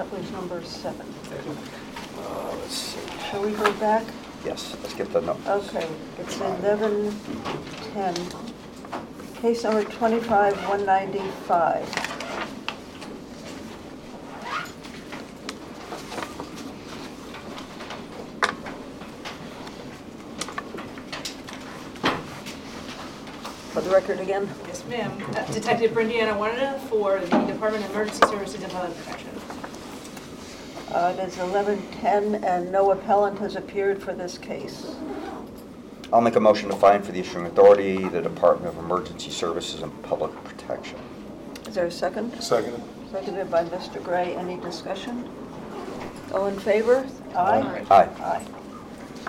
That was number 7. Let's see. Shall we go back? Yes, let's get the numbers. Okay, it's 1110. Case number 25195. For the record again? Yes, ma'am. Detective Brindiana Warneda for the Department of Emergency Services and Public Protection. It is 11:10, and no appellant has appeared for this case. I'll make a motion to find for the issuing authority the Department of Emergency Services and Public Protection. Is there a second? Second. Seconded by Mr. Gray. Any discussion? All in favor? Aye. Aye. Aye.